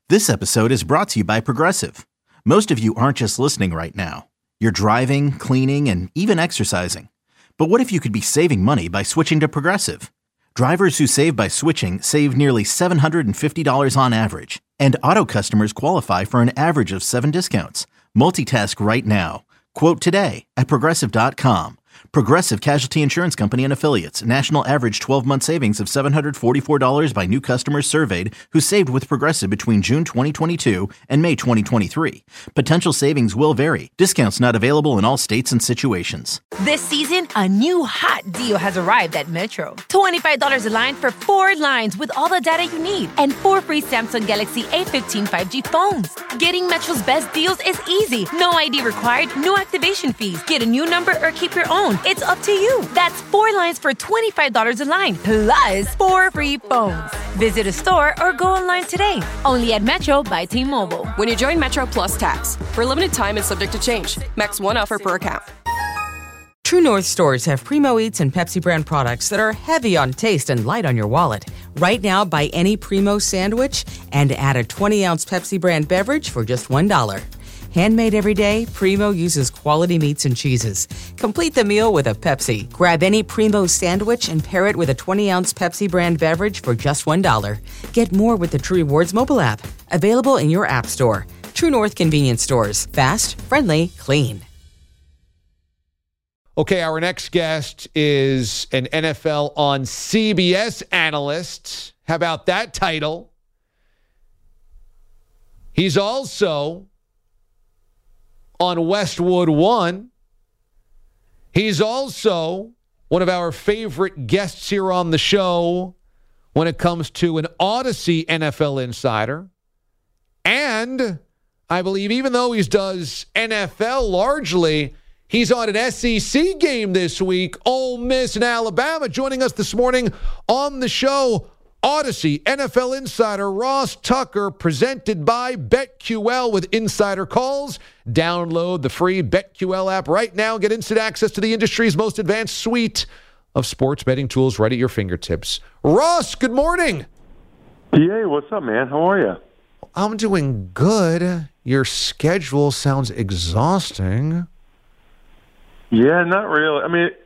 This episode is brought to you by Progressive. Most of you aren't just listening right now. You're driving, cleaning, and even exercising. But what if you could be saving money by switching to Progressive? Drivers who save by switching save nearly $750 on average. And auto customers qualify for an average of 7 discounts. Multitask right now. Quote today at Progressive.com. Progressive Casualty Insurance Company and Affiliates. National average 12-month savings of $744 by new customers surveyed who saved with Progressive between June 2022 and May 2023. Potential savings will vary. Discounts not available in all states and situations. This season, a new hot deal has arrived at Metro. $25 a line for 4 lines with all the data you need and 4 free Samsung Galaxy A15 5G phones. Getting Metro's best deals is easy. No ID required, no activation fees. Get a new number or keep your own. It's up to you. That's 4 lines for $25 a line, plus 4 free phones. Visit a store or go online today. Only at Metro by T-Mobile. When you join Metro Plus Tax, for a limited time and subject to change. Max 1 offer per account. True North stores have Primo Eats and Pepsi brand products that are heavy on taste and light on your wallet. Right now, buy any Primo sandwich and add a 20-ounce Pepsi brand beverage for just $1. Handmade every day, Primo uses quality meats and cheeses. Complete the meal with a Pepsi. Grab any Primo sandwich and pair it with a 20-ounce Pepsi brand beverage for just $1. Get more with the True Rewards mobile app. Available in your app store. True North convenience stores. Fast, friendly, clean. Okay, our next guest is an NFL on CBS analyst. How about that title? He's also on Westwood One. He's also one of our favorite guests here on the show when it comes to an Odyssey NFL insider. And I believe even though he does NFL largely, he's on an SEC game this week, Ole Miss and Alabama. Joining us this morning on the show, Odyssey NFL insider Ross Tucker, presented by BetQL with insider calls. Download the free BetQL app right now. Get instant access to the industry's most advanced suite of sports betting tools right at your fingertips. Ross, good morning. Hey, what's up, man? How are you? I'm doing good. Your schedule sounds exhausting. Yeah, not really. I mean,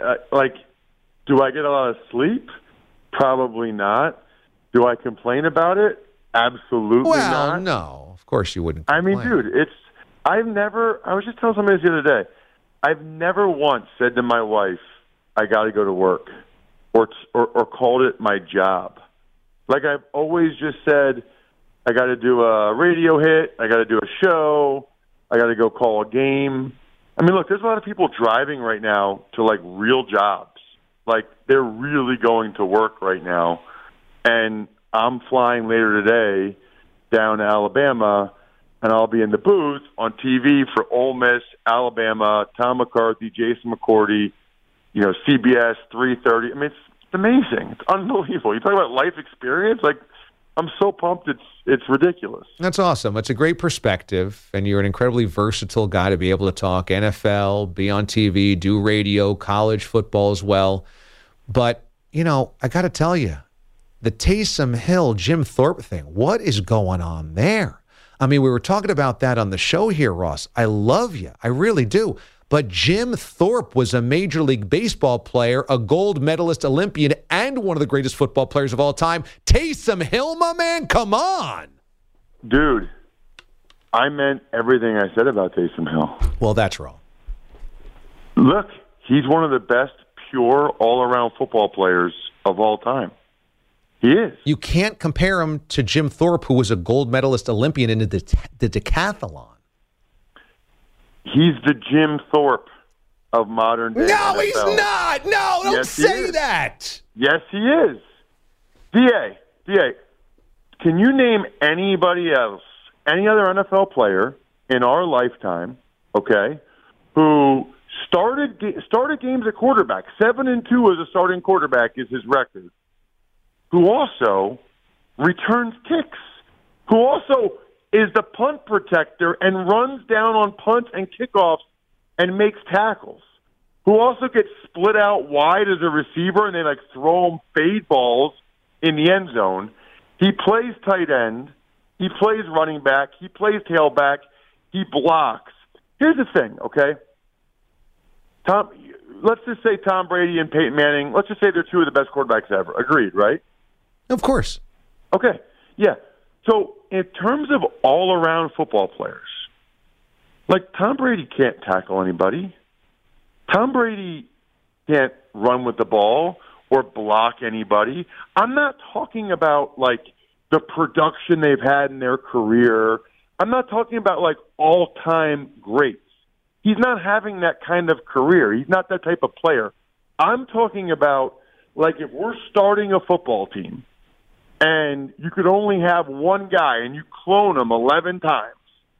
do I get a lot of sleep? Probably not. Do I complain about it? Absolutely not. Well, no. Of course you wouldn't complain. I mean, dude, I was just telling somebody the other day, I've never once said to my wife, I got to go to work, or called it my job. Like, I've always just said, I got to do a radio hit, I got to do a show, I got to go call a game. I mean, look, there's a lot of people driving right now to, like, real jobs. Like, they're really going to work right now. And I'm flying later today down to Alabama, and I'll be in the booth on TV for Ole Miss, Alabama, Tom McCarthy, Jason McCourty, CBS 3:30. I mean, it's amazing. It's unbelievable. You talk about life experience. Like, I'm so pumped. It's ridiculous. That's awesome. It's a great perspective, and you're an incredibly versatile guy to be able to talk NFL, be on TV, do radio, college football as well. But, I got to tell you, the Taysom Hill, Jim Thorpe thing, what is going on there? I mean, we were talking about that on the show here, Ross. I love you. I really do. But Jim Thorpe was a Major League Baseball player, a gold medalist Olympian, and one of the greatest football players of all time. Taysom Hill, my man, come on. Dude, I meant everything I said about Taysom Hill. Well, that's wrong. Look, he's one of the best pure all-around football players of all time. He is. You can't compare him to Jim Thorpe, who was a gold medalist Olympian in the decathlon. He's the Jim Thorpe of modern day. No, NFL. he's not. No, don't yes, say that. Yes, he is. DA, can you name anybody else, any other NFL player in our lifetime, okay, who started games at quarterback, 7-2 as a starting quarterback is his record, who also returns kicks, who also is the punt protector and runs down on punts and kickoffs and makes tackles, who also gets split out wide as a receiver and they throw him fade balls in the end zone. He plays tight end. He plays running back. He plays tailback. He blocks. Here's the thing, okay? Let's just say Tom Brady and Peyton Manning, let's just say they're two of the best quarterbacks ever. Agreed, right? Of course. Okay, yeah. So in terms of all-around football players, like Tom Brady can't tackle anybody. Tom Brady can't run with the ball or block anybody. I'm not talking about, like, the production they've had in their career. I'm not talking about, like, all-time greats. He's not having that kind of career. He's not that type of player. I'm talking about, like, if we're starting a football team and you could only have one guy and you clone him 11 times,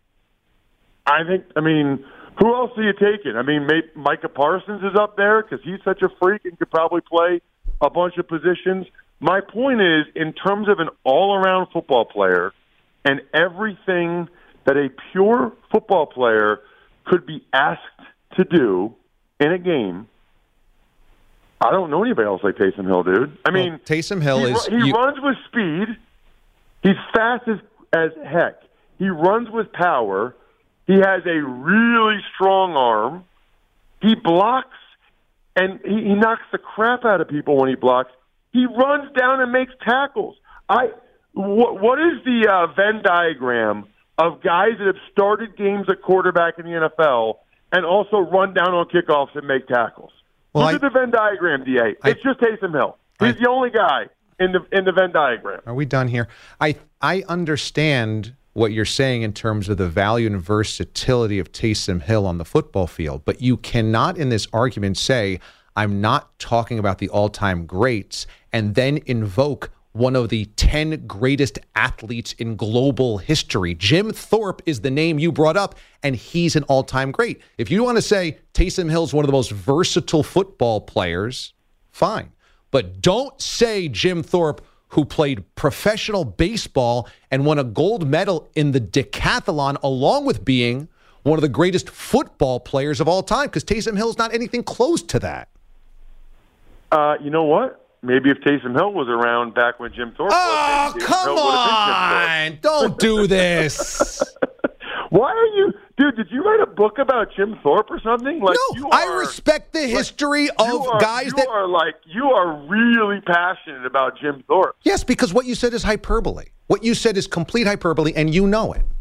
who else are you taking? I mean, Micah Parsons is up there because he's such a freak and could probably play a bunch of positions. My point is, in terms of an all-around football player and everything that a pure football player could be asked to do in a game, I don't know anybody else like Taysom Hill, dude. I mean, Taysom Hill he runs with speed. He's fast as heck. He runs with power. He has a really strong arm. He blocks, and he knocks the crap out of people when he blocks. He runs down and makes tackles. What is the Venn diagram of guys that have started games at quarterback in the NFL and also run down on kickoffs and make tackles? Look at the Venn diagram, DA. It's just Taysom Hill. He's the only guy in the Venn diagram. Are we done here? I understand what you're saying in terms of the value and versatility of Taysom Hill on the football field, but you cannot in this argument say, I'm not talking about the all-time greats, and then invoke one of the 10 greatest athletes in global history. Jim Thorpe is the name you brought up, and he's an all-time great. If you want to say Taysom Hill's one of the most versatile football players, fine. But don't say Jim Thorpe, who played professional baseball and won a gold medal in the decathlon, along with being one of the greatest football players of all time, because Taysom Hill's not anything close to that. You know what? Maybe if Taysom Hill was around back when Jim Thorpe was. Oh, come on! Don't do this. Why are you... Dude, did you write a book about Jim Thorpe or something? Like, no, I respect the history of guys that... You are really passionate about Jim Thorpe. Yes, because what you said is hyperbole. What you said is complete hyperbole, and you know it.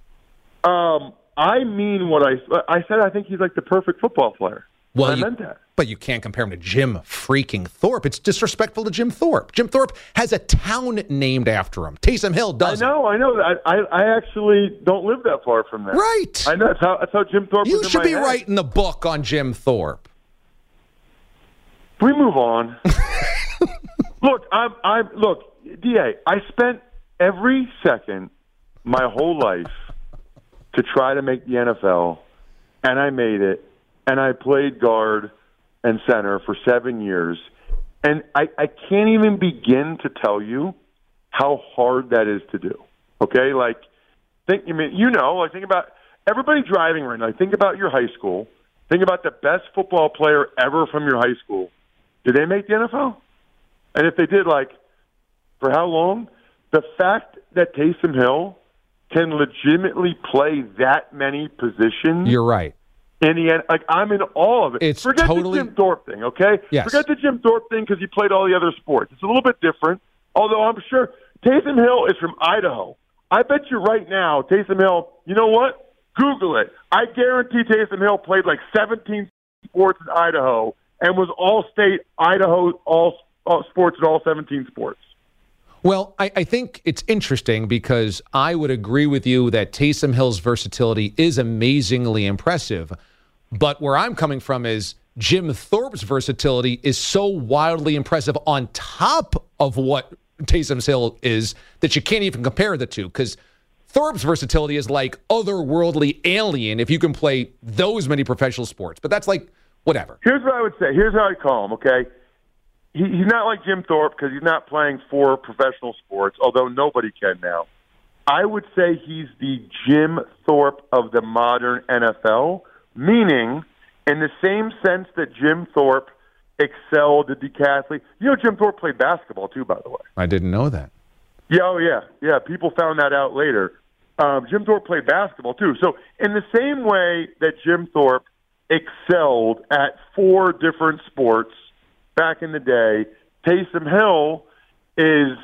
I mean what I said. I think he's like the perfect football player. Well, I meant that. But you can't compare him to Jim freaking Thorpe. It's disrespectful to Jim Thorpe. Jim Thorpe has a town named after him. Taysom Hill doesn't. I know. I actually don't live that far from there. Right. I know. That's how Jim Thorpe was in my head. You should be writing the book on Jim Thorpe. We move on. Look, DA, I spent every second my whole life to try to make the NFL, and I made it, and I played guard and center for 7 years, and I can't even begin to tell you how hard that is to do. Okay, think about everybody driving right now. Think about your high school. Think about the best football player ever from your high school. Did they make the NFL? And if they did, for how long? The fact that Taysom Hill can legitimately play that many positions. You're right. In the end, I'm in awe of it. Forget the Jim Thorpe thing, okay? Yes. Forget the Jim Thorpe thing because he played all the other sports. It's a little bit different, although I'm sure Taysom Hill is from Idaho. I bet you right now, Taysom Hill, you know what? Google it. I guarantee Taysom Hill played 17 sports in Idaho and was all-state Idaho all sports in all 17 sports. Well, I think it's interesting because I would agree with you that Taysom Hill's versatility is amazingly impressive. But where I'm coming from is Jim Thorpe's versatility is so wildly impressive on top of what Taysom Hill is that you can't even compare the two, because Thorpe's versatility is like otherworldly alien if you can play those many professional sports. But that's whatever. Here's what I would say. Here's how I call him, okay? He's not like Jim Thorpe because he's not playing 4 professional sports, although nobody can now. I would say he's the Jim Thorpe of the modern NFL, meaning in the same sense that Jim Thorpe excelled at decathlete. You know, Jim Thorpe played basketball too, by the way. I didn't know that. Yeah, oh yeah. People found that out later. Jim Thorpe played basketball too. So in the same way that Jim Thorpe excelled at 4 different sports back in the day, Taysom Hill is,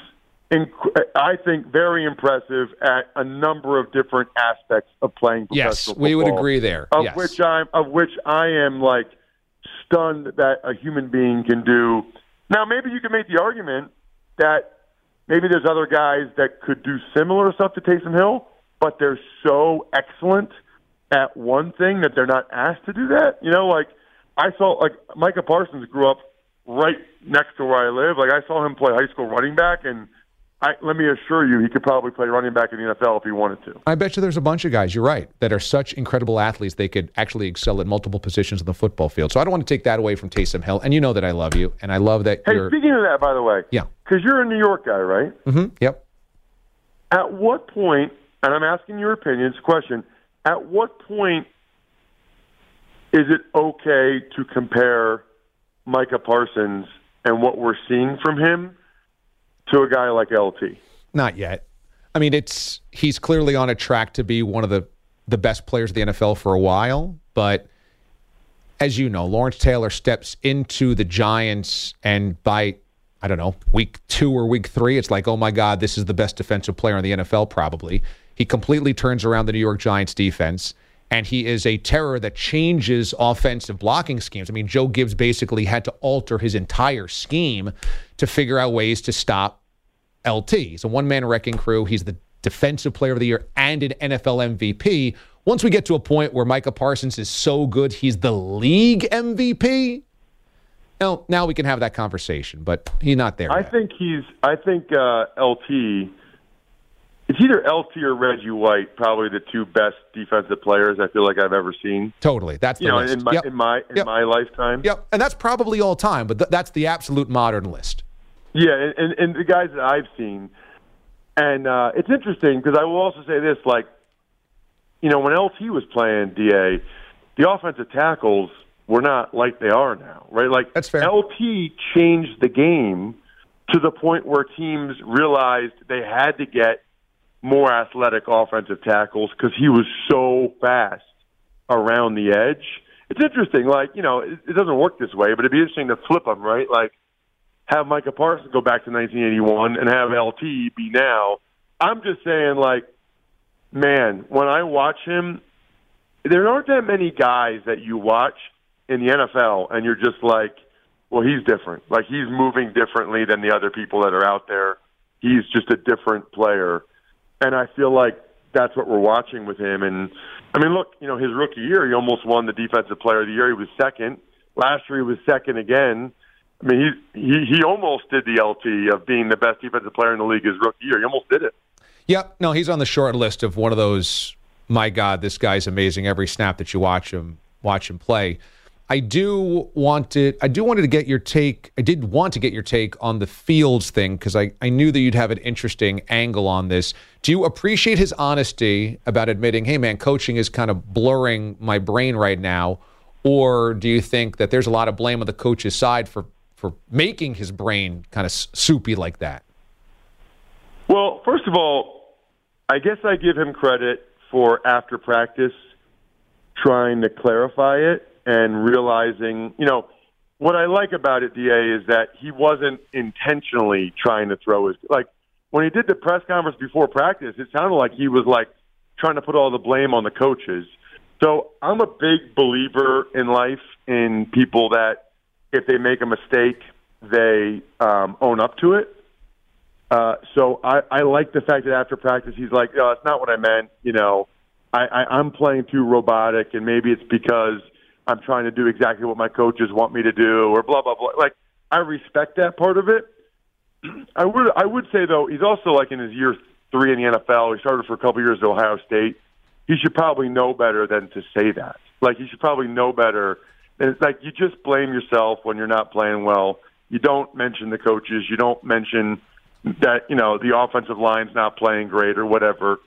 I think, very impressive at a number of different aspects of playing professional football. Yes, we would agree there. Of which I am like stunned that a human being can do. Now, maybe you can make the argument that maybe there's other guys that could do similar stuff to Taysom Hill, but they're so excellent at one thing that they're not asked to do that. You know, like I saw, like Micah Parsons grew up right next to where I live. Like I saw him play high school running back, and let me assure you, he could probably play running back in the NFL if he wanted to. I bet you there's a bunch of guys, you're right, that are such incredible athletes they could actually excel at multiple positions on the football field. So I don't want to take that away from Taysom Hill. And you know that I love you, and I love that you're... Hey, speaking of that, by the way, yeah, because you're a New York guy, right? Mm-hmm. Yep. At what point, and I'm asking your opinion, it's a question, at what point is it okay to compare Micah Parsons and what we're seeing from him to a guy like LT? Not yet. I mean, he's clearly on a track to be one of the best players of the NFL for a while, but as you know, Lawrence Taylor steps into the Giants, and by, I don't know, week 2 or week 3, it's like, oh my God, this is the best defensive player in the NFL probably. He completely turns around the New York Giants defense, and he is a terror that changes offensive blocking schemes. I mean, Joe Gibbs basically had to alter his entire scheme to figure out ways to stop LT. He's a one-man wrecking crew. He's the defensive player of the year and an NFL MVP. Once we get to a point where Micah Parsons is so good he's the league MVP, now we can have that conversation, but he's not there yet. I think LT... It's either LT or Reggie White, probably the 2 best defensive players I feel like I've ever seen. Totally, that's the list. In my lifetime. Yep, and that's probably all time, but that's the absolute modern list. Yeah, and the guys that I've seen, and it's interesting because I will also say this: like, you know, when LT was playing DA, the offensive tackles were not like they are now, right? Like that's fair. LT changed the game to the point where teams realized they had to get more athletic offensive tackles because he was so fast around the edge. It's interesting, like, you know, it doesn't work this way, but it'd be interesting to flip them, right? Like, have Micah Parsons go back to 1981 and have LT be now. I'm just saying, like, man, when I watch him, there aren't that many guys that you watch in the NFL and you're just like, well, he's different. Like, he's moving differently than the other people that are out there. He's just a different player. And I feel like that's what we're watching with him. And, I mean, look, you know, his rookie year, he almost won the Defensive Player of the Year. He was second. Last year, he was second again. I mean, he almost did the LT of being the best defensive player in the league his rookie year. He almost did it. Yep. No, he's on the short list of one of those, my God, this guy's amazing every snap that you watch him play. I did want to get your take on the Fields thing because I knew that you'd have an interesting angle on this. Do you appreciate his honesty about admitting, hey, man, coaching is kind of blurring my brain right now? Or do you think that there's a lot of blame on the coach's side for making his brain kind of soupy like that? Well, first of all, I guess I give him credit for after practice trying to clarify it and realizing, you know, what I like about it, DA, is that he wasn't intentionally trying to throw his, like, when he did the press conference before practice, it sounded like he was, like, trying to put all the blame on the coaches. So I'm a big believer in life in people that if they make a mistake, they own up to it. So I like the fact that after practice he's like, oh, it's not what I meant. You know, I'm playing too robotic, and maybe it's because I'm trying to do exactly what my coaches want me to do, or blah, blah, blah. Like, I respect that part of it. I would say, though, he's also, like, in his year 3 in the NFL. He started for a couple years at Ohio State. He should probably know better than to say that. Like, he should probably know better. And it's like, you just blame yourself when you're not playing well. You don't mention the coaches. You don't mention that, you know, the offensive line's not playing great or whatever.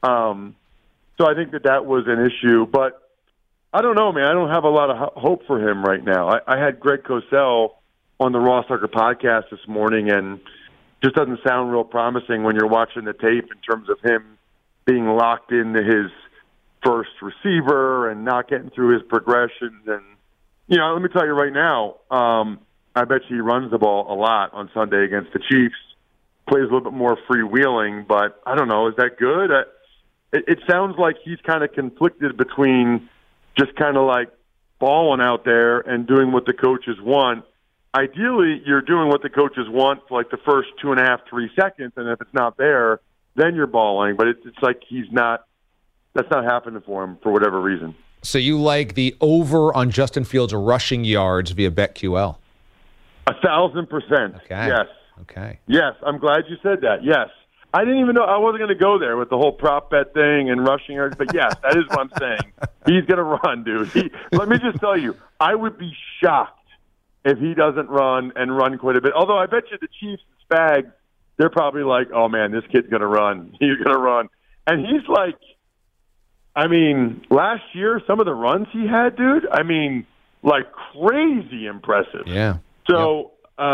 So I think that was an issue. But I don't know, man. I don't have a lot of hope for him right now. I had Greg Cosell on the Ross Tucker podcast this morning, and just doesn't sound real promising when you're watching the tape in terms of him being locked into his first receiver and not getting through his progressions. And, you know, let me tell you right now, I bet you he runs the ball a lot on Sunday against the Chiefs, plays a little bit more freewheeling, but I don't know, is that good? It sounds like he's kind of conflicted between just kind of like balling out there and doing what the coaches want. Ideally, you're doing what the coaches want for like the first 2.5, 3 seconds, and if it's not there, then you're balling. But it's like that's not happening for him for whatever reason. So you like the over on Justin Fields rushing yards via BetQL? 1,000%. Okay. Yes. Okay. Yes, I'm glad you said that. Yes. I didn't even know. I wasn't going to go there with the whole prop bet thing and rushing yards, but yes, that is what I'm saying. He's going to run, dude. Let me just tell you, I would be shocked if he doesn't run and run quite a bit. Although I bet you the Chiefs and Spags, they're probably like, oh, man, this kid's going to run. He's going to run. And he's like, I mean, last year, some of the runs he had, dude, I mean, like crazy impressive. Yeah. So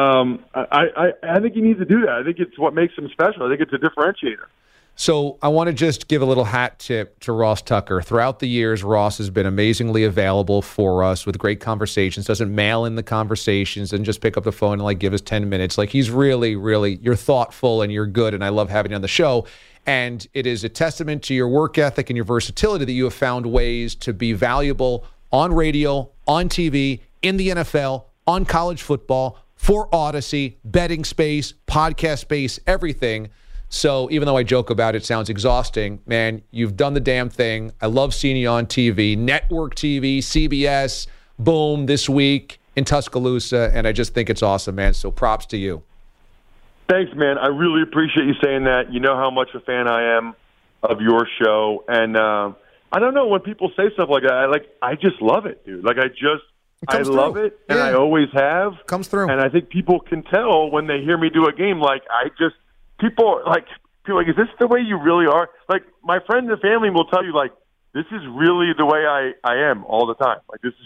I think he needs to do that. I think it's what makes him special. I think it's a differentiator. So I want to just give a little hat tip to Ross Tucker. Throughout the years, Ross has been amazingly available for us with great conversations, doesn't mail in the conversations and just pick up the phone and like give us 10 minutes. Like he's really, really, you're thoughtful and you're good, and I love having you on the show. And it is a testament to your work ethic and your versatility that you have found ways to be valuable on radio, on TV, in the NFL, on college football, for Odyssey, betting space, podcast space, everything. So even though I joke about it, sounds exhausting, man, you've done the damn thing. I love seeing you on TV, network TV, CBS, boom, this week in Tuscaloosa, and I just think it's awesome, man. So props to you. Thanks, man. I really appreciate you saying that. You know how much a fan I am of your show, and I don't know, when people say stuff like that, I just love it, dude. I love it, and I always have. Comes through. And I think people can tell when they hear me do a game, people are like, is this the way you really are? Like, my friends and family will tell you, like, this is really the way I am all the time. Like, this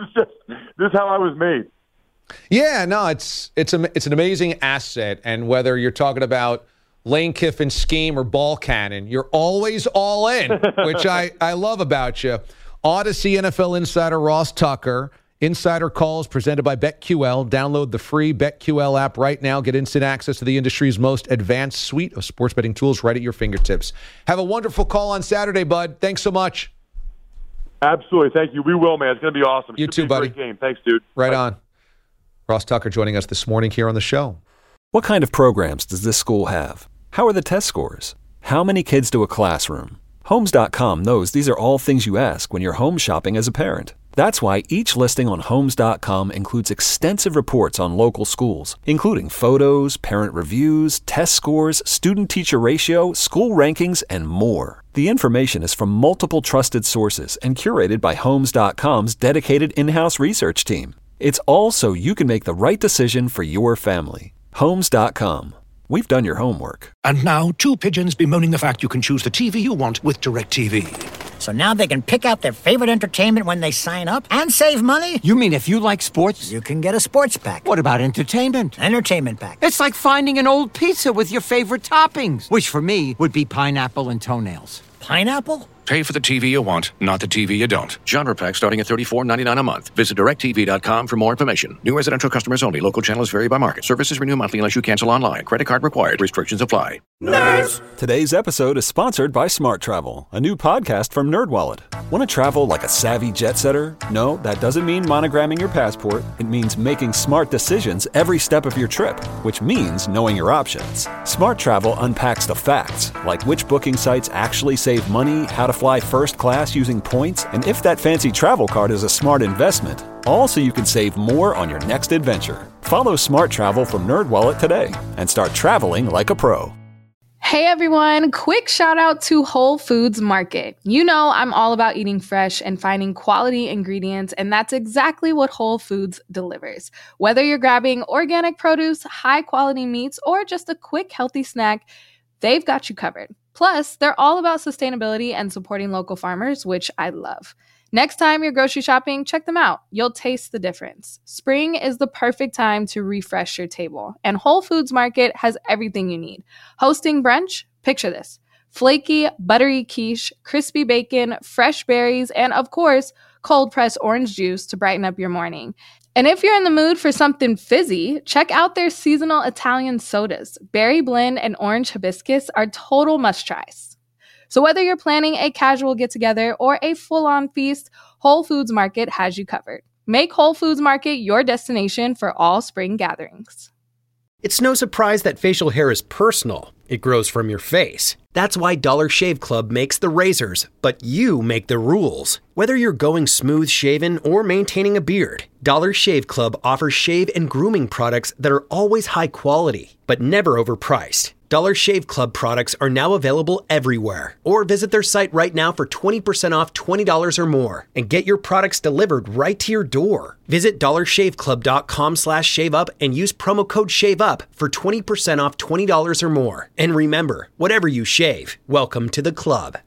is how I was made. Yeah, no, it's an amazing asset, and whether you're talking about Lane Kiffin's scheme or ball cannon, you're always all in, which I love about you. Odyssey NFL insider Ross Tucker. Insider calls presented by BetQL. Download the free BetQL app right now. Get instant access to the industry's most advanced suite of sports betting tools right at your fingertips. Have a wonderful call on Saturday, bud. Thanks so much. Absolutely. Thank you. We will, man. It's going to be awesome. You too, buddy. Great game. Thanks, dude. Right Bye. on. Ross Tucker joining us this morning here on the show. What kind of programs does this school have? How are the test scores? How many kids do a classroom? Homes.com knows these are all things you ask when you're home shopping as a parent. That's why each listing on Homes.com includes extensive reports on local schools, including photos, parent reviews, test scores, student-teacher ratio, school rankings, and more. The information is from multiple trusted sources and curated by Homes.com's dedicated in-house research team. It's all so you can make the right decision for your family. Homes.com. We've done your homework. And now, two pigeons bemoaning the fact you can choose the TV you want with DirecTV. So now they can pick out their favorite entertainment when they sign up and save money? You mean if you like sports? You can get a sports pack. What about entertainment? Entertainment pack. It's like finding an old pizza with your favorite toppings, which for me would be pineapple and toenails. Pineapple? Pay for the TV you want, not the TV you don't. Genre pack starting at $34.99 a month. Visit DirecTV.com for more information. New residential customers only. Local channels vary by market. Services renew monthly unless you cancel online. Credit card required. Restrictions apply. Nerds! Today's episode is sponsored by Smart Travel, a new podcast from NerdWallet. Want to travel like a savvy jet setter? No, that doesn't mean monogramming your passport. It means making smart decisions every step of your trip, which means knowing your options. Smart Travel unpacks the facts, like which booking sites actually save money, how to fly first class using points, and if that fancy travel card is a smart investment. All so you can save more on your next adventure. Follow Smart Travel from NerdWallet today and start traveling like a pro. Hey everyone, quick shout out to Whole Foods Market. You know I'm all about eating fresh and finding quality ingredients, and that's exactly what Whole Foods delivers. Whether you're grabbing organic produce, high quality meats, or just a quick healthy snack, they've got you covered. Plus, they're all about sustainability and supporting local farmers, which I love. Next time you're grocery shopping, check them out. You'll taste the difference. Spring is the perfect time to refresh your table, and Whole Foods Market has everything you need. Hosting brunch? Picture this. Flaky, buttery quiche, crispy bacon, fresh berries, and of course, cold-pressed orange juice to brighten up your morning. And if you're in the mood for something fizzy, check out their seasonal Italian sodas. Berry blend and orange hibiscus are total must-tries. So whether you're planning a casual get-together or a full-on feast, Whole Foods Market has you covered. Make Whole Foods Market your destination for all spring gatherings. It's no surprise that facial hair is personal. It grows from your face. That's why Dollar Shave Club makes the razors, but you make the rules. Whether you're going smooth shaven or maintaining a beard, Dollar Shave Club offers shave and grooming products that are always high quality, but never overpriced. Dollar Shave Club products are now available everywhere. Or visit their site right now for 20% off $20 or more and get your products delivered right to your door. Visit dollarshaveclub.com/shaveup and use promo code SHAVEUP for 20% off $20 or more. And remember, whatever you shave, welcome to the club.